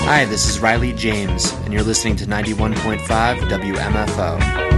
Hi, this is Riley James, and you're listening to 91.5 WMFO.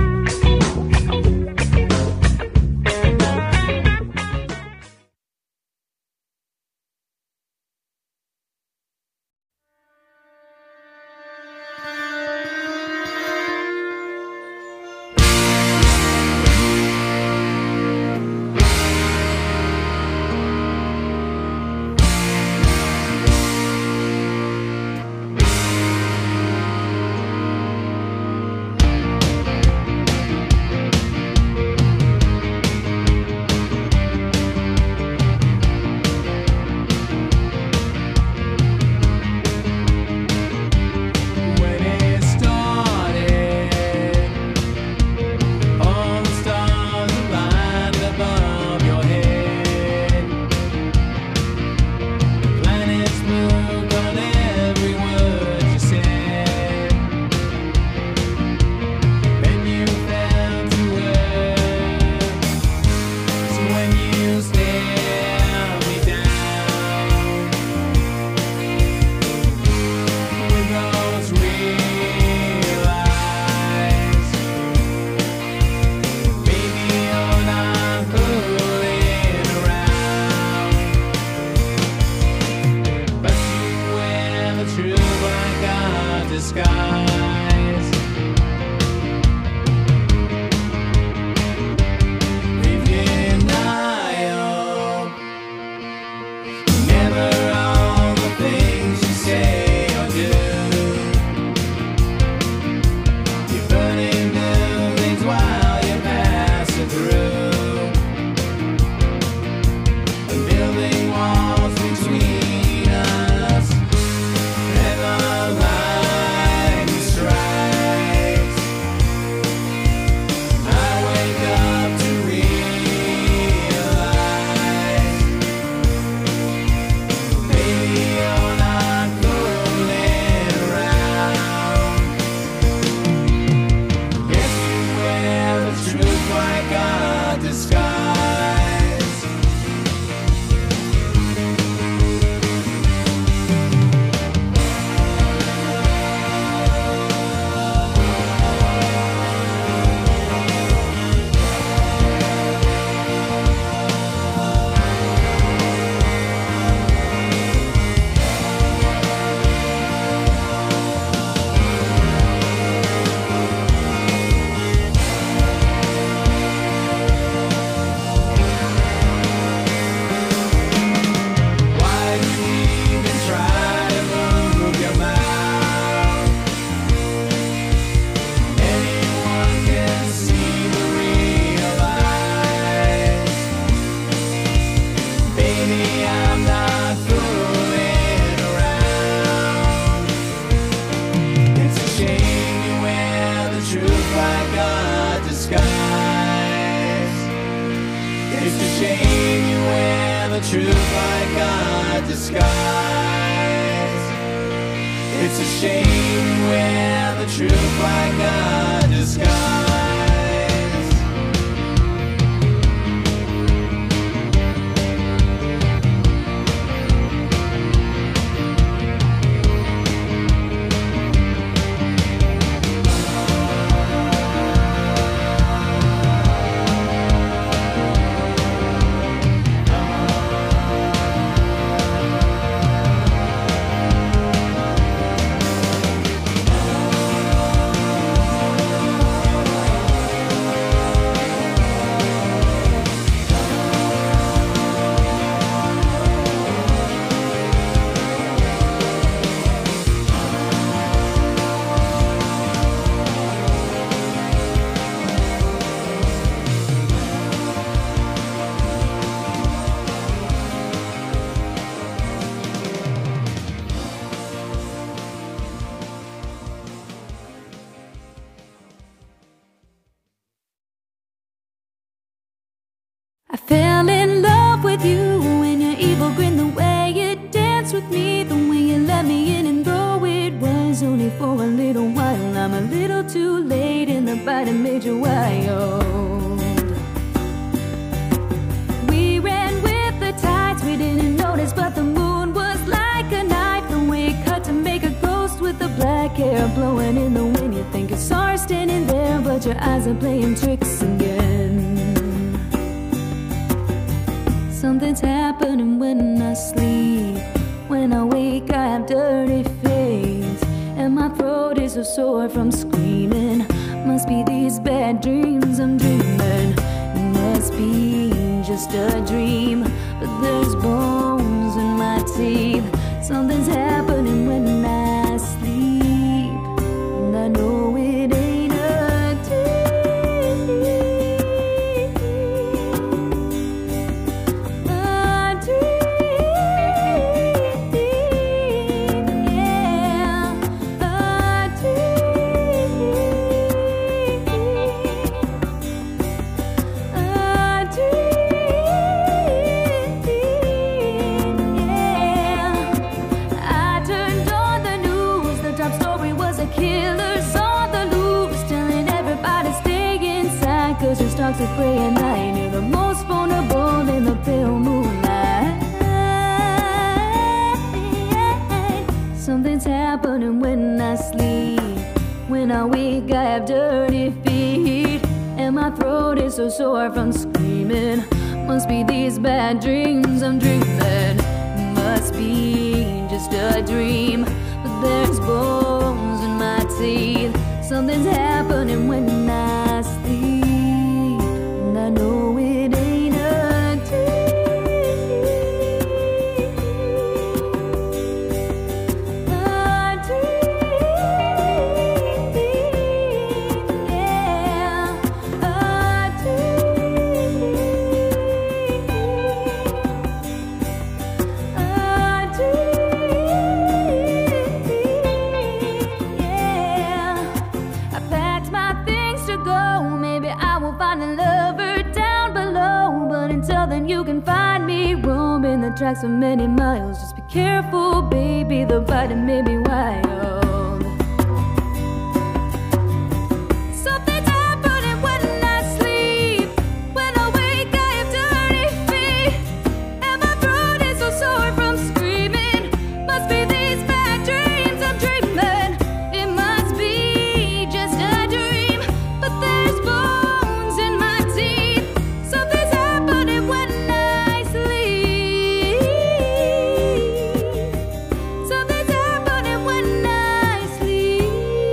I fell in love with you when your evil grin, the way you danced with me, the way you let me in, and though it was only for a little while, I'm a little too late in the bite that made you wild. We ran with the tides, we didn't notice, but the moon was like a knife, the way it cut to make a ghost black hair blowing in the wind. You think it's sorry standing there, but your eyes are playing tricks again. Something's happening when I sleep. When I wake I have dirty face, and my throat is so sore from screaming. Must be these bad dreams I'm dreaming. It must be just a dream, but there's bones in my teeth. Something's happening when I sleep, and I know it ain't a dream. A dream, yeah, a dream, a dream, yeah. I turned on the news, the top story was a killer's on the loose, telling everybody stay inside, cause your stocks are prey at night. You're the most vulnerable in the pale moonlight. Something's happening when I sleep. When I wake I have dirty feet, and my throat is so sore from screaming. Must be these bad dreams I'm dreaming. Must be just a dream, but there's bones in my teeth. Something's happening when I sleep, and I know it ain't a dream. A dream, yeah, a dream, a dream, yeah. I packed my things to go. Maybe I will find a lover down below, but until then you can find me roaming the tracks for many miles. Just be careful, baby, the fighting may be wild. Something's happening when I sleep. When I wake I have dirty feet, and my throat is so sore from screaming. Must be these bad dreams I'm dreaming. It must be just a dream, but there's bones in my teeth. Something's happening when I sleep. Something's happening when I sleep.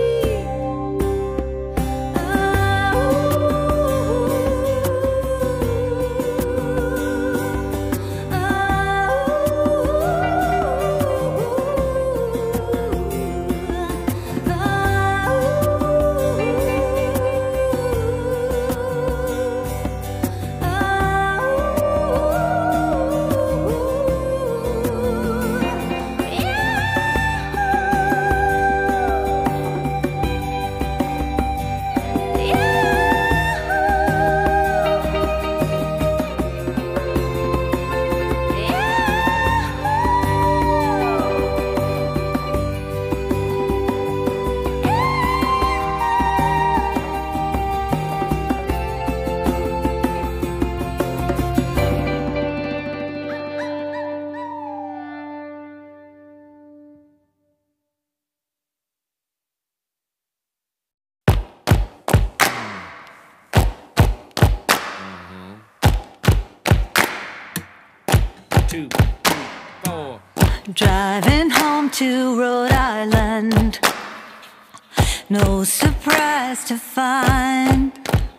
Two, 4. Driving home to Rhode Island, no surprise to find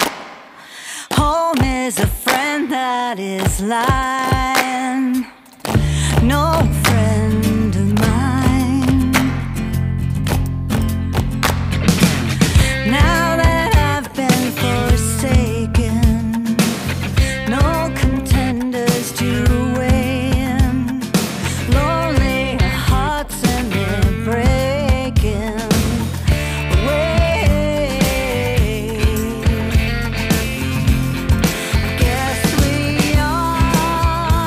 home is a friend that is lying. No friend of mine. Now that I've been forsaken, no contenders to weigh in. Lonely hearts and they're breaking away. Guess we all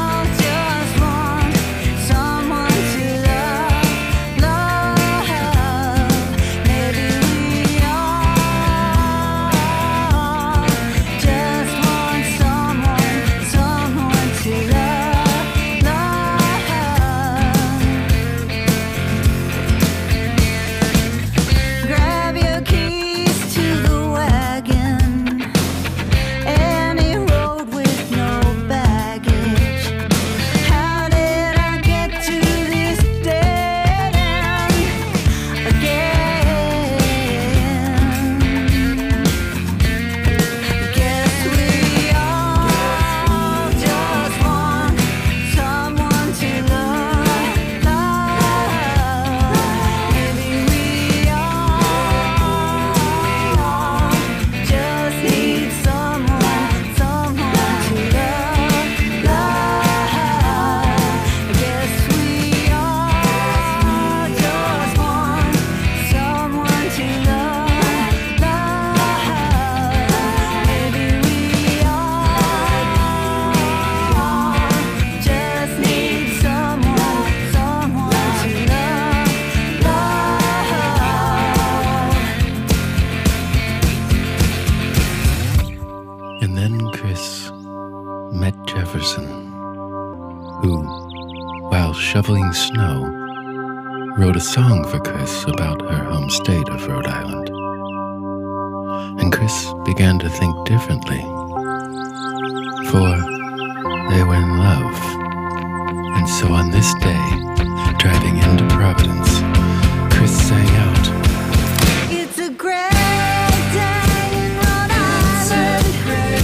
shoveling snow, wrote a song for Chris about her home state of Rhode Island. And Chris began to think differently, for they were in love. And so on this day, driving into Providence, Chris sang out, It's a great day in Rhode Island. A great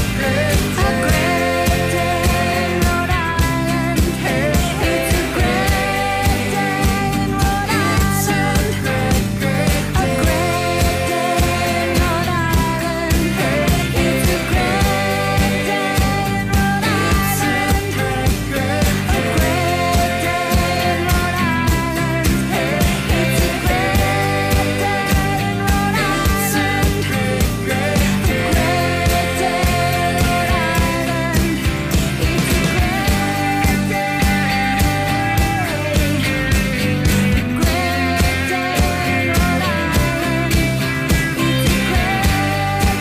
day in Rhode Island. It's a great day in Rhode Island. A great day in Rhode Island. It's a great day in Rhode Island. A great day in Rhode Island. It's a great day in Rhode Island. A great day in Rhode Island. It's a great day. Great day in Rhode Island. It's a great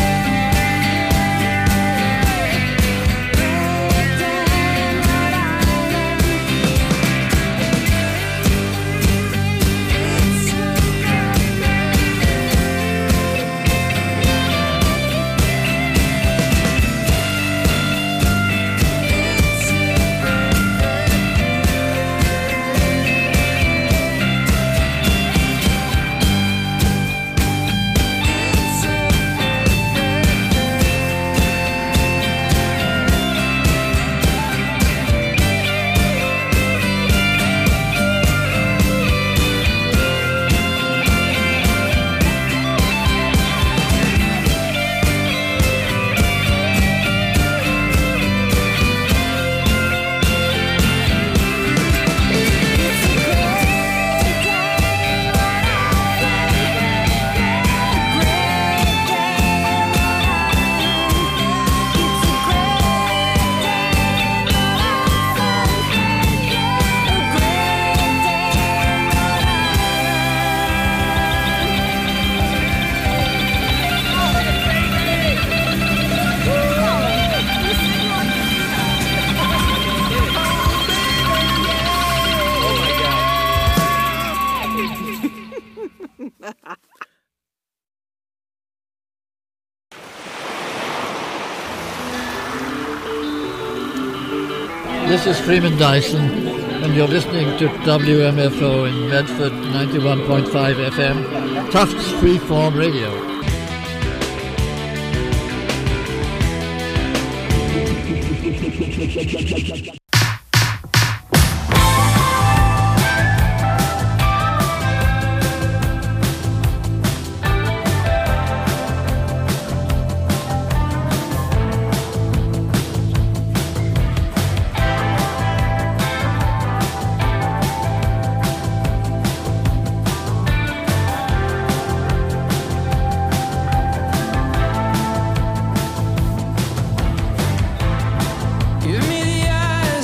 This is Freeman Dyson, and you're listening to WMFO in Medford 91.5 FM, Tufts Freeform Radio. Give me the eyes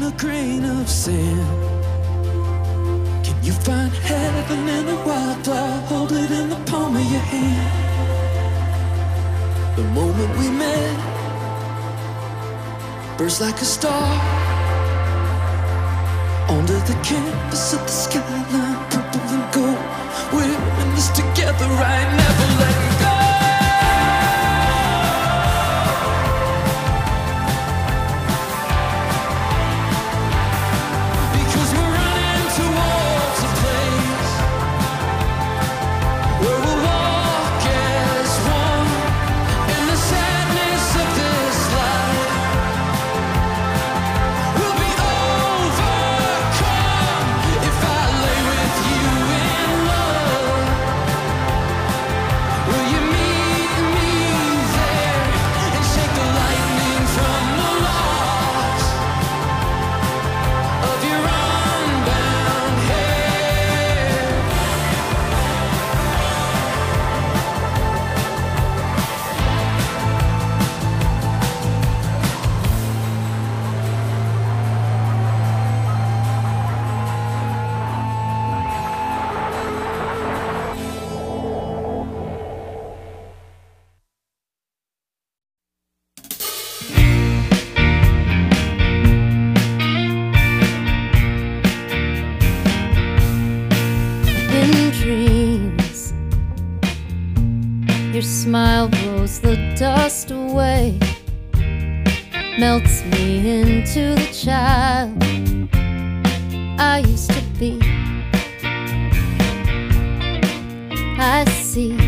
a grain of sand. Can you find heaven in a wildflower? Hold it in the palm of your hand. The moment we met burst like a star onto the canvas of the skyline, purple and gold. We're in this together, right? Never letting go. Because we're running towards a place where we'll walk as one in the sadness of this life. We'll be overcome if I lay with you in love. Will you meet me there and shake the lightning from the loss of your unbound hair? In dreams, your smile blows the dust away, melts me into the child I used to be. I see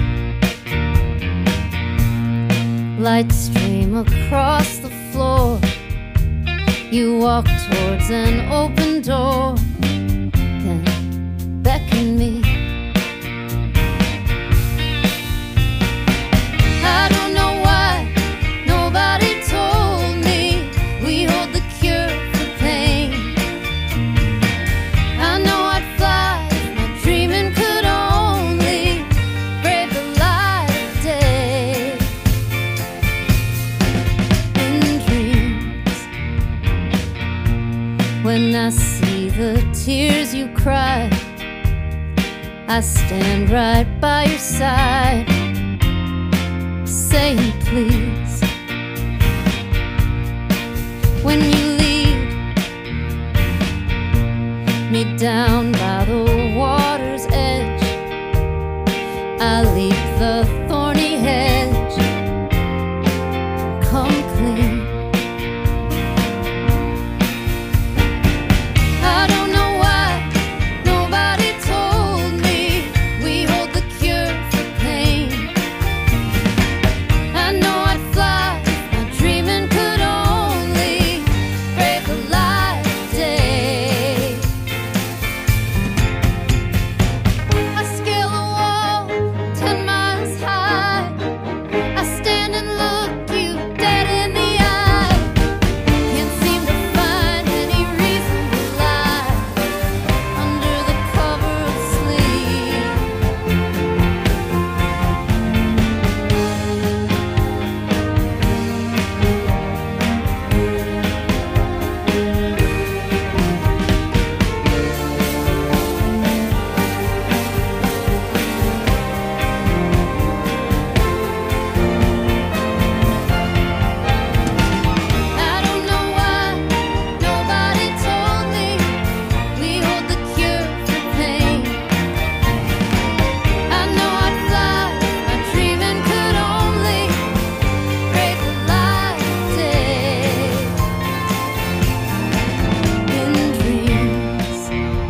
light stream across the floor. You walk towards an open door, then beckon me. I don't know why nobody told me we hold the cure for pain. I know I'd fly if my dreaming could only brave the light of day. In dreams, when I see the tears you cry, I stand right by your side, saying please. When you lead me down by the water's edge, I leap the thorny hedge, come clean. I don't know why nobody told me we hold the cure for pain. I know I'd fly if my dreaming could only brave the light of day. I scale a wall 10 miles high. I stand and look you dead in the eye. Can't seem to find any reason to lie under the cover of sleep. I don't know why nobody told me we hold the cure for pain. I know I'd fly if my dreaming could only brave the light of day. In dreams,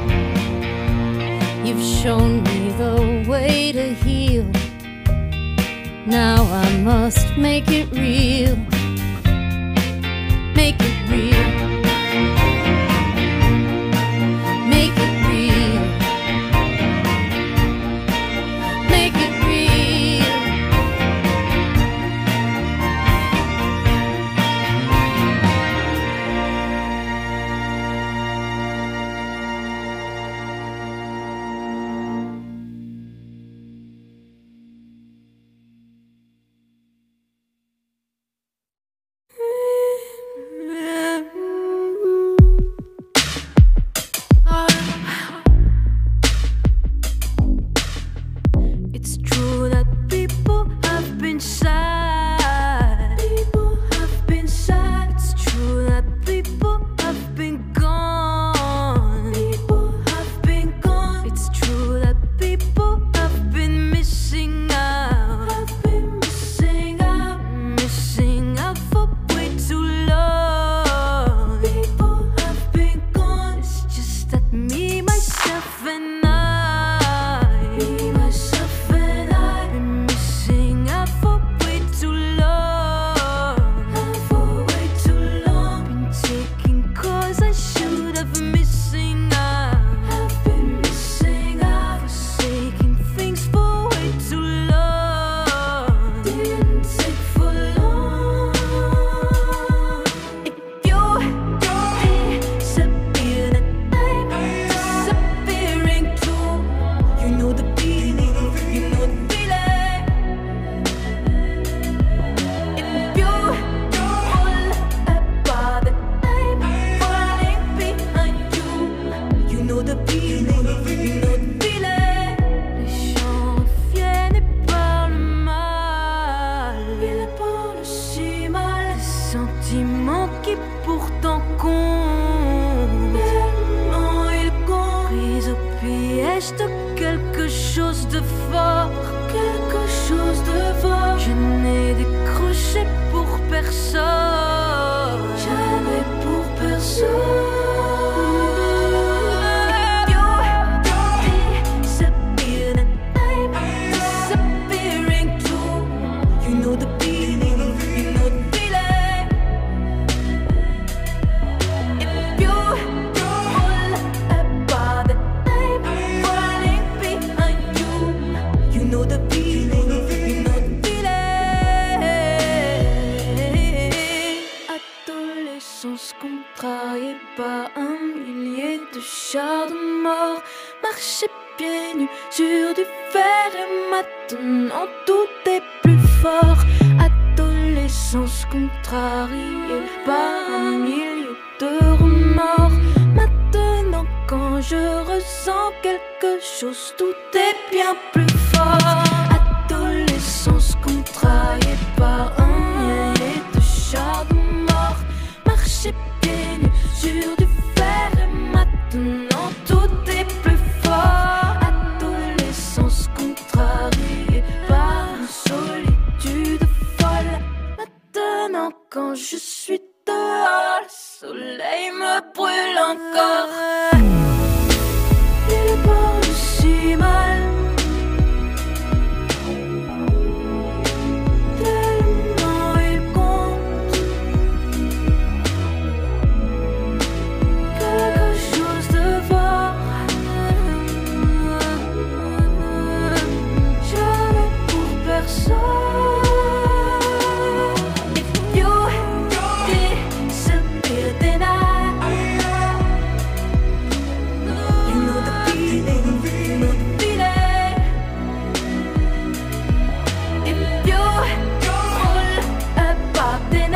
you've shown me the way to heal. Now I must make it real. Make it real. Make it real. Make it real. personne. Jamais pour personne. You disappear and I'm disappearing too. You know the feeling, you know the feeling. If you fall apart, then I'm falling behind you. You know the feeling, you know the feeling. Adolescence contrariée par un millier de chars de mort. Marcher pieds nus sur du fer et maintenant tout est plus fort. Adolescence contrariée par un millier de remords. Maintenant quand je ressens quelque chose, tout est bien plus fort. Adolescence contrariée par un millier de chars de mort. Marcher pieds nus sur du fer et maintenant tout est plus fort. Adolescence contrariée par une solitude folle. Maintenant quand je suis dehors, le soleil me brûle encore. Il porte si mal, tellement il compte quelque chose de fort. Jamais pour personne. If you disappear, then you know the feeling, you know the feeling. If you fall apart, then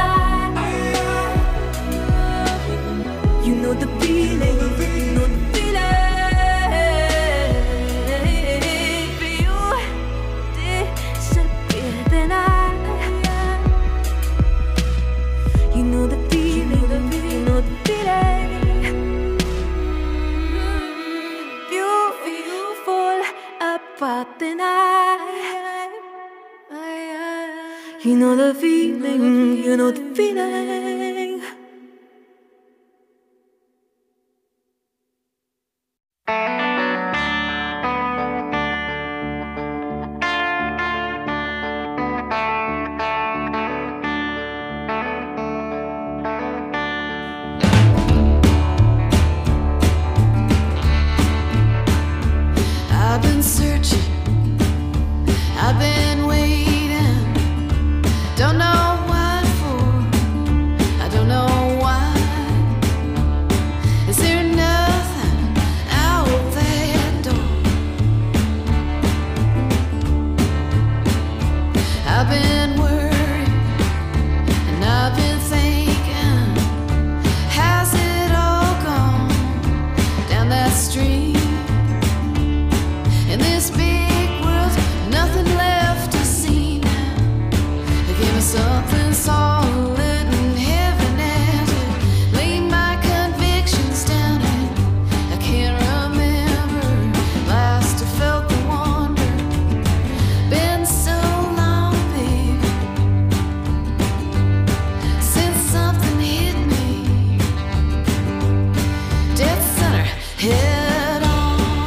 you know the feeling, you know the feeling. If you disappear, then you know the feeling, you know the feeling. If you fall apart, then you know the feeling, you know the feeling. I've been searching, I've been waiting, don't know what for, I don't know why. Is there nothing out that door? I've been worried and I've been thinking, has it all gone down that street? In this big world, nothing left to see now. Give me something solid and heavy-handed. Lay my convictions down and I can't remember last I felt the wonder. Been so long, baby, since something hit me. Dead center, head on.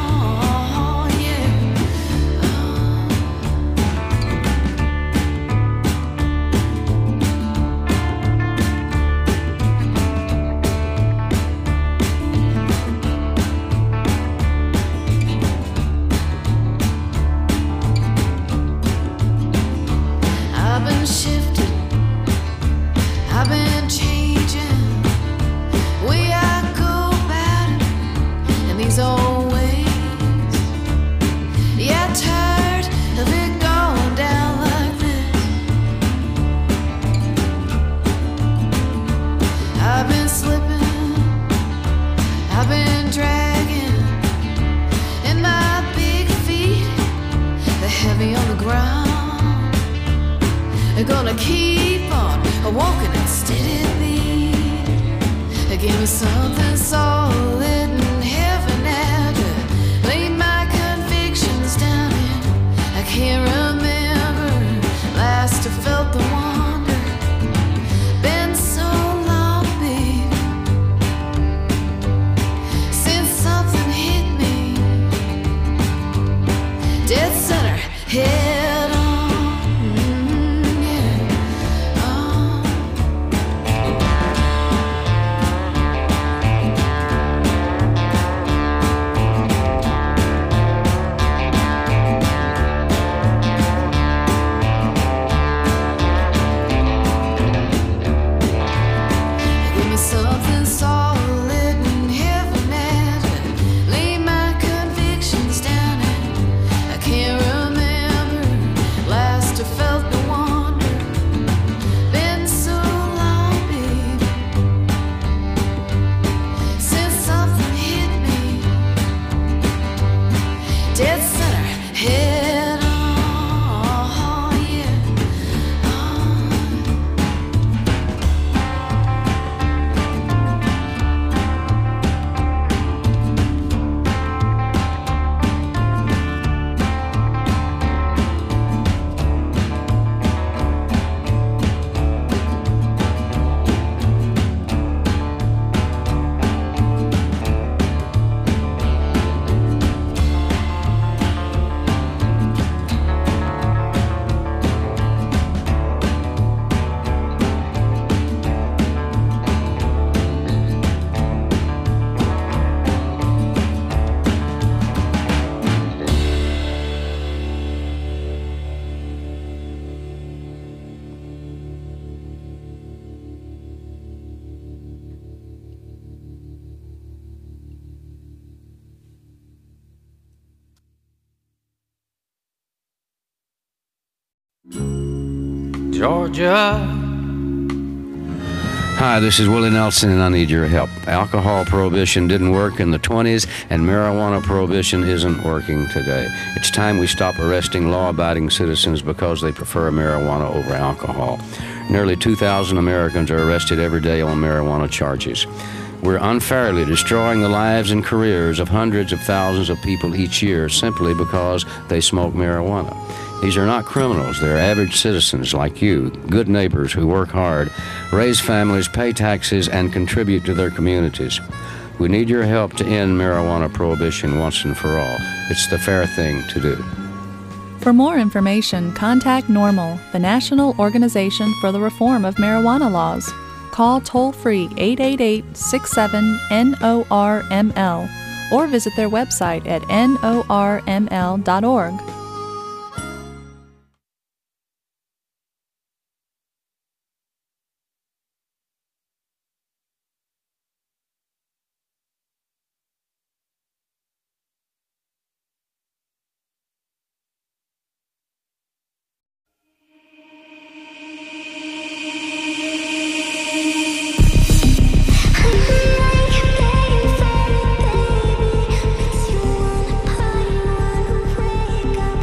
I've been shifting, I've been changing, way I go about it in these old ways. Yeah, tired of it going down like this. I've been slipping, I've been dragging, and my big feet, they're heavy on the ground. They're gonna keep on walking at steady beat. Give me something solid and heavy now to lay my convictions down in. I can't remember last I felt the wonder. Georgia. Hi, this is Willie Nelson, and I need your help. Alcohol prohibition didn't work in the 20s, and marijuana prohibition isn't working today. It's time we stop arresting law-abiding citizens because they prefer marijuana over alcohol. Nearly 2,000 Americans are arrested every day on marijuana charges. We're unfairly destroying the lives and careers of hundreds of thousands of people each year simply because they smoke marijuana. These are not criminals. They're average citizens like you, good neighbors who work hard, raise families, pay taxes, and contribute to their communities. We need your help to end marijuana prohibition once and for all. It's the fair thing to do. For more information, contact NORML, the National Organization for the Reform of Marijuana Laws. Call toll-free 888-67-NORML or visit their website at norml.org. Makes you wanna party, wanna break up.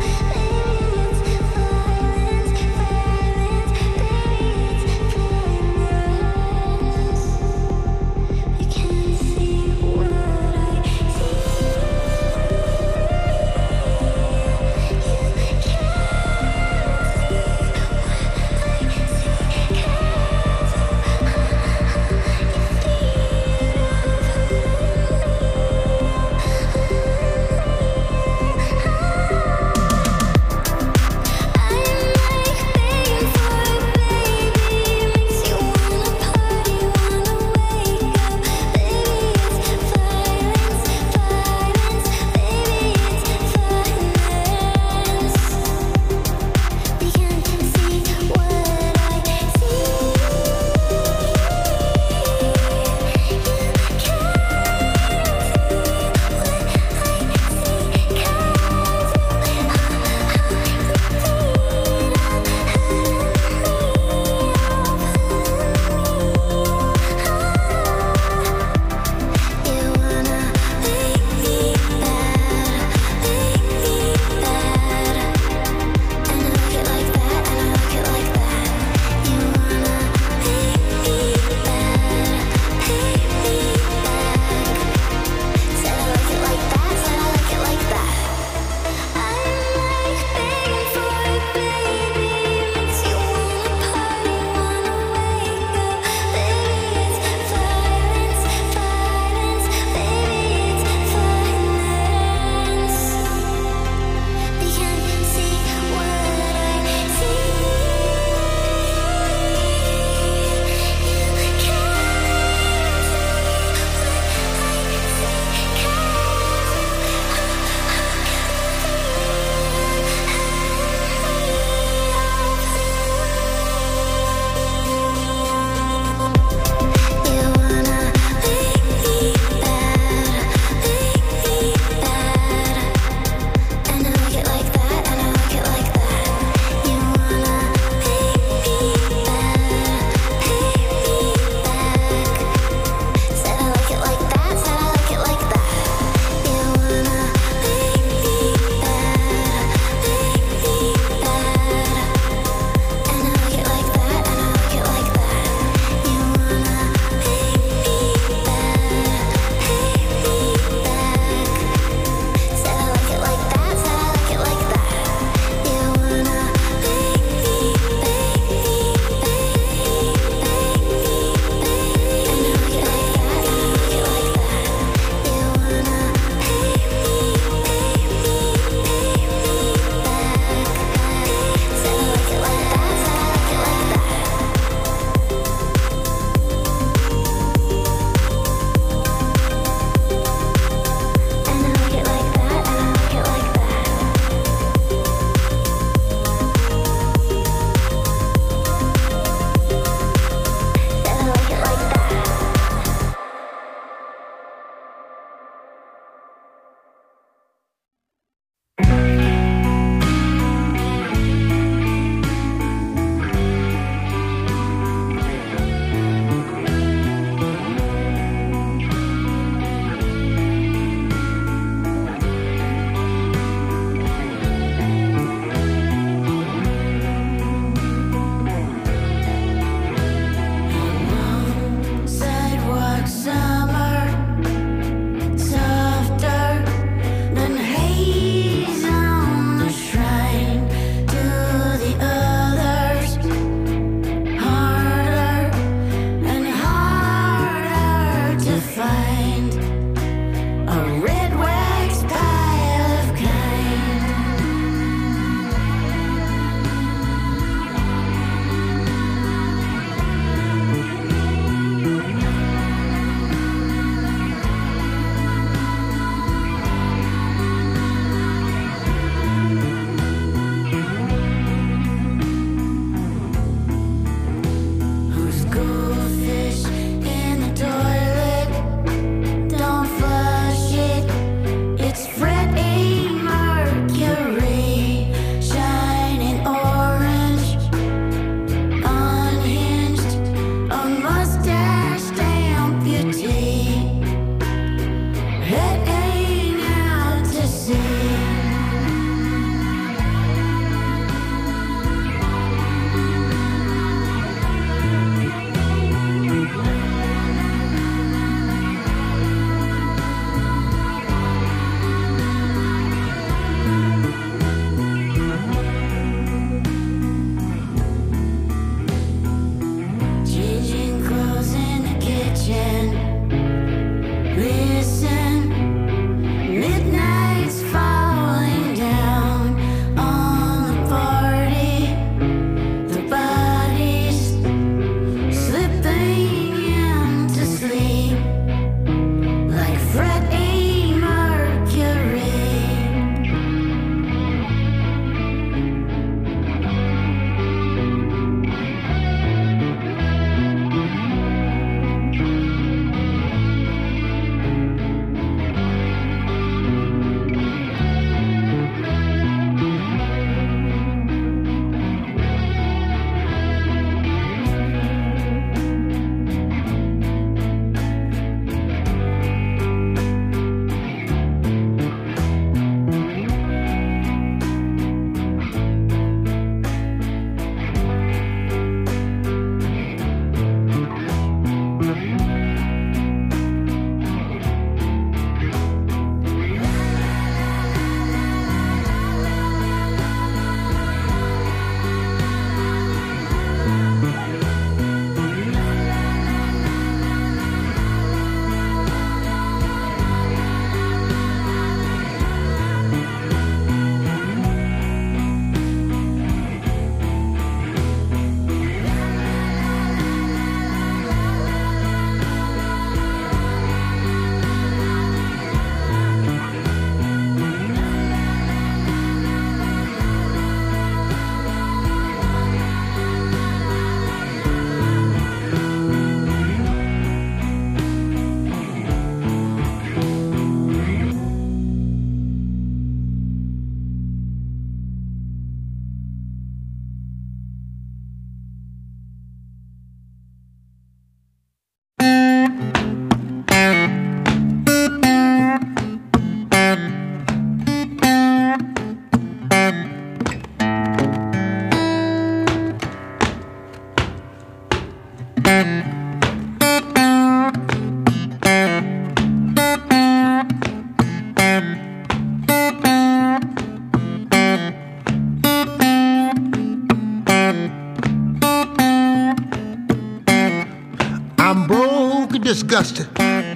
disgusted,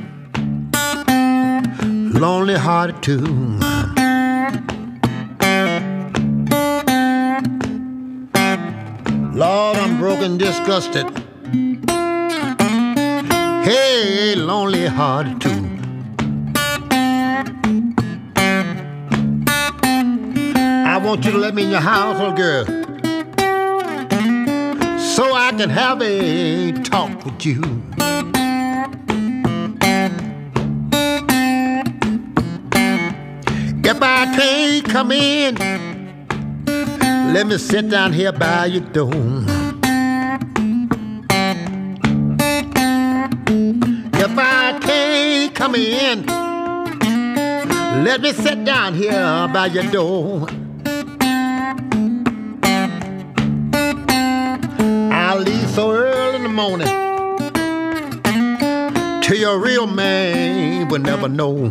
lonely hearted too. Lord, I'm broken, disgusted. Hey, lonely hearted too. I want you to let me in your house, little girl, so I can have a talk with you. If I can't come in, let me sit down here by your door. If I can't come in, let me sit down here by your door. I'll leave so early in the morning till your real man will never know.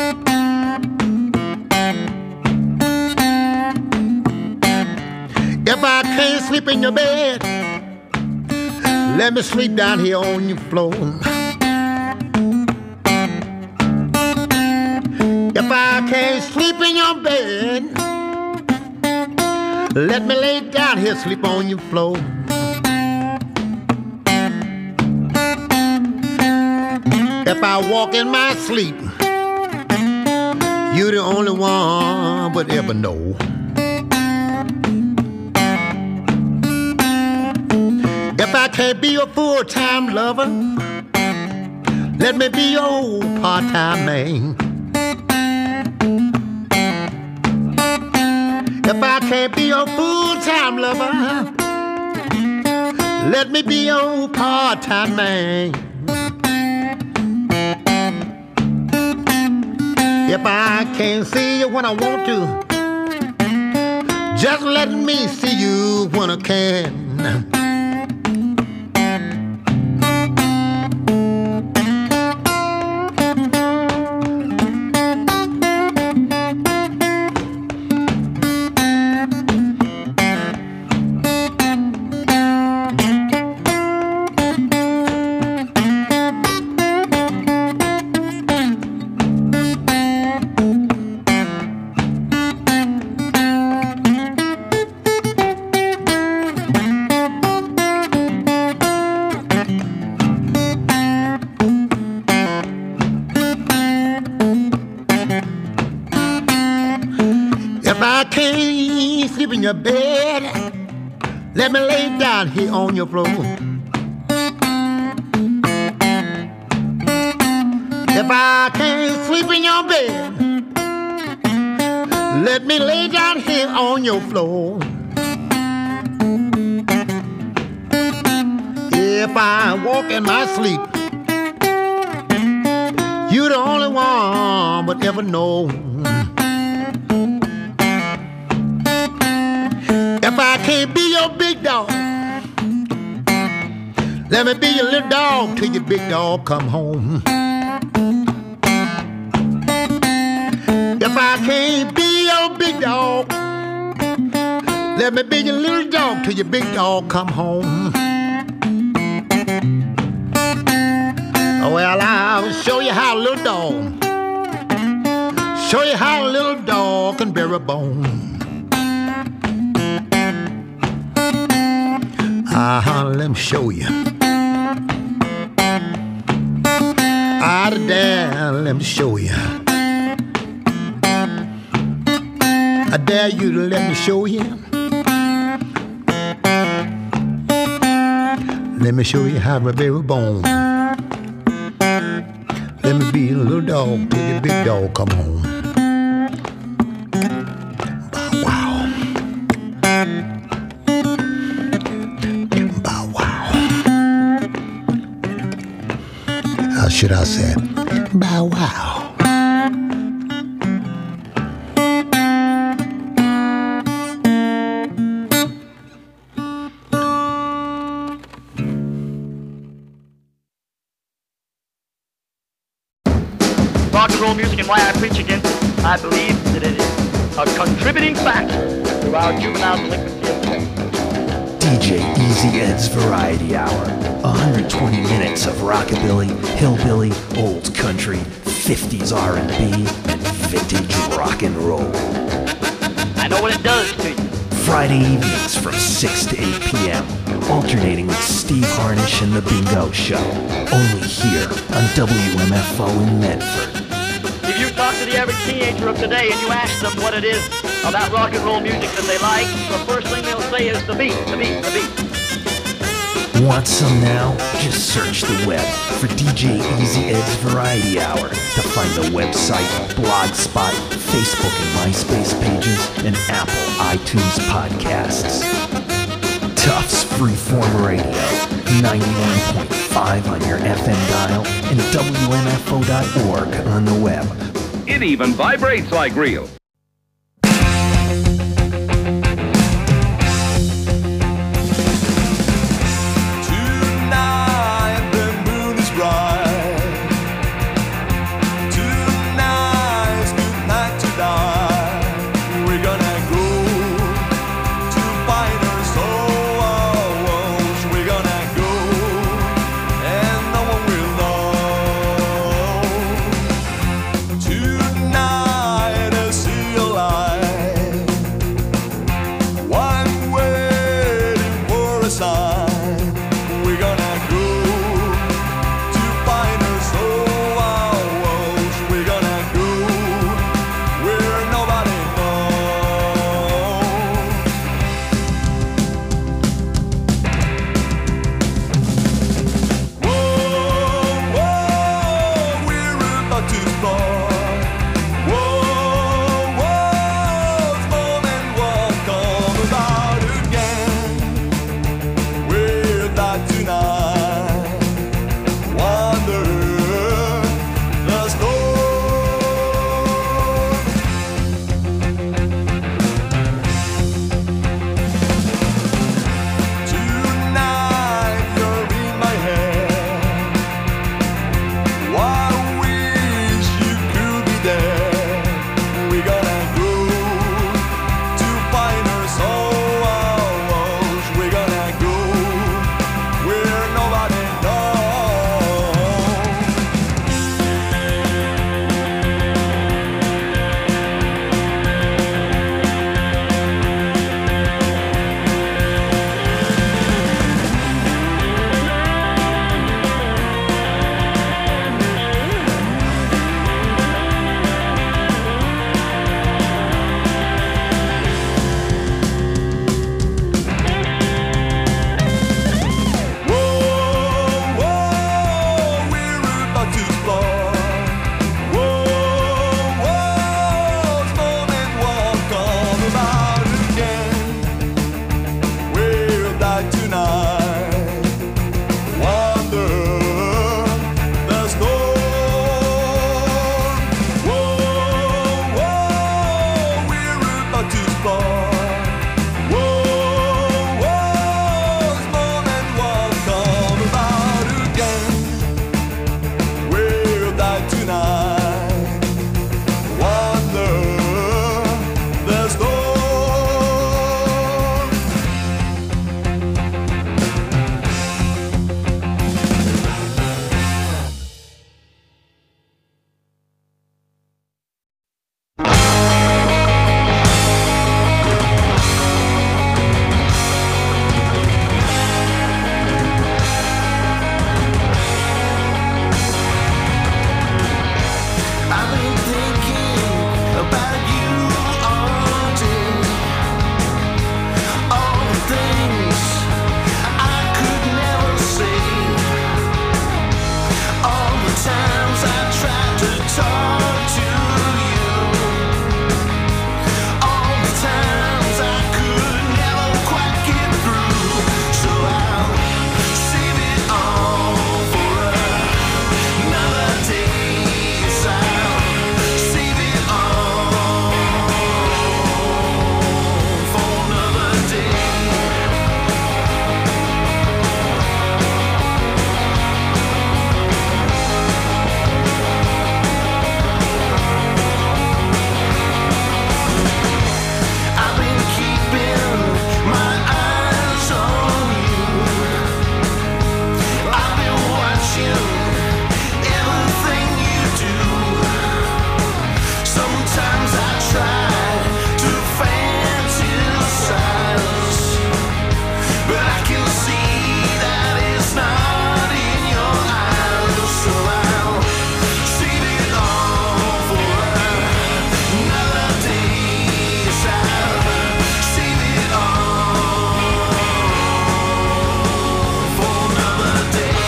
If I can't sleep in your bed, let me sleep down here on your floor. If I can't sleep in your bed, let me lay down here, sleep on your floor. If I walk in my sleep, you're the only one would ever know. If I can't be your full-time lover, let me be your part-time man. If I can't be your full-time lover, let me be your part-time man. If I can't see you when I want to, just let me see you when I can. If I can't sleep in your bed, let me lay down here on your floor. If I can't sleep in your bed, let me lay down here on your floor. If I walk in my sleep, you're the only one would ever know. If I can't be your big dog, let me be your little dog till your big dog come home. If I can't be your big dog, let me be your little dog till your big dog come home. Well, I'll show you how a little dog, show you how a little dog can bear a bone. Let me show you. There, let me show you. I dare you to let me show you. Let me show you how to bear a bone. Let me be a little dog till the big dog come home. Should I say, bow wow. Rock and roll music and why I preach against it. I believe that it is a contributing factor to our juvenile delinquency. DJ Easy Ed's Variety Hour. 120 minutes of rockabilly, hillbilly, old country, 50s R&B, and vintage rock and roll. I know what it does to you. Friday evenings from 6 to 8 p.m. Alternating with Steve Harnish and The Bingo Show. Only here on WMFO in Medford. If you talk to the average teenager of today and you ask them what it is about rock and roll music that they like, the first thing they'll say is the beat, the beat, the beat. Want some now? Just search the web for DJ Easy Ed's Variety Hour to find the website, Blogspot, Facebook and MySpace pages, and Apple iTunes podcasts. Tufts Freeform Radio, 91.5 on your FM dial, and WMFO.org on the web. It even vibrates like real. Tonight about you all day. All the things I could never say. All the times I tried to talk to you. All the times I could never quite get through. So I'll save it all for another day. Yes, I'll save it all for another day. I've been keeping my eyes on you. I've been watching everything you do. Sometimes I try to fantasize, but I can see that it's not in your eyes. So I'll save it all for another day. Yes, I'll save it all for another day.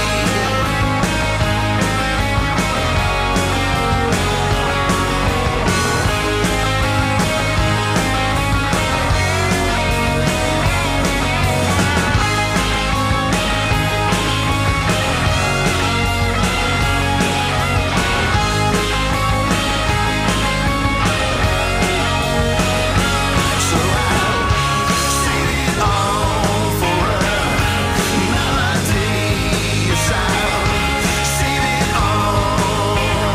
So I'll save it all for another day. Yes, I'll save it all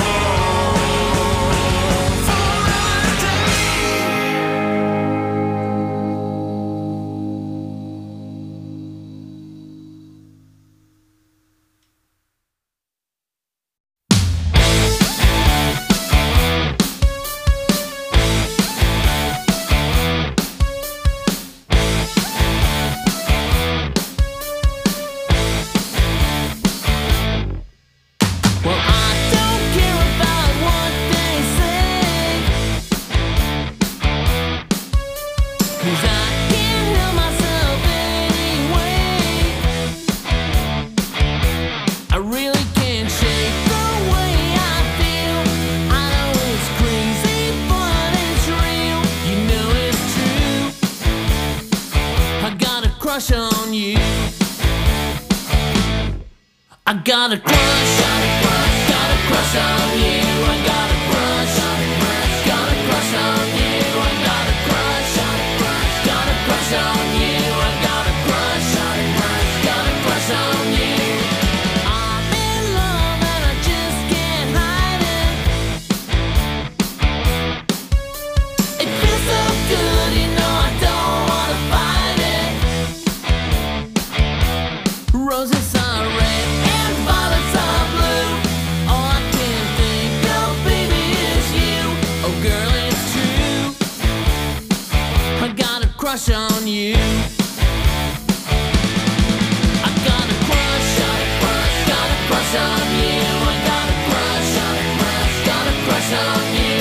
for another day. Well, I don't care about what they say, 'cause I can't help myself anyway. I really can't shake the way I feel. I know it's crazy, but it's real. You know it's true. I got a crush on you. I got a crush, got a crush, got a crush on you. I got a crush, got a crush on you. I got a crush, got a crush on you. I got a crush, got a crush on you. I'm in love and I just can't hide it. It feels so good, you know I don't wanna fight it. Roses are red and violets are blue. All I can think of, baby, is you. Oh, girl, it's true. I got a crush on you. I got a crush, got a crush on you. I got a crush, got a crush on you.